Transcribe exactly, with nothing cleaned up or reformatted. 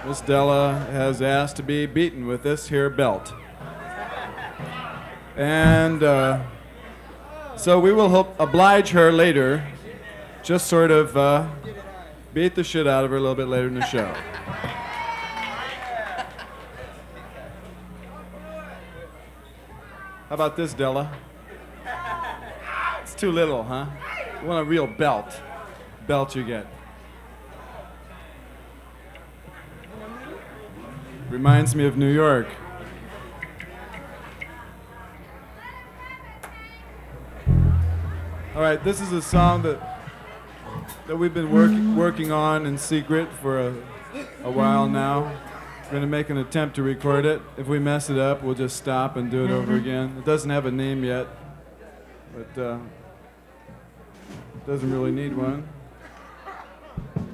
Miss Della has asked to be beaten with this here belt. And uh, so we will help oblige her later, just sort of uh, beat the shit out of her a little bit later in the show. How about this, Della? It's too little, huh? You want a real belt. Belt you get. Reminds me of New York. All right, this is a song that that we've been work, working on in secret for a, a while now. We're going to make an attempt to record it. If we mess it up, we'll just stop and do it over again. It doesn't have a name yet, but uh, doesn't really need one.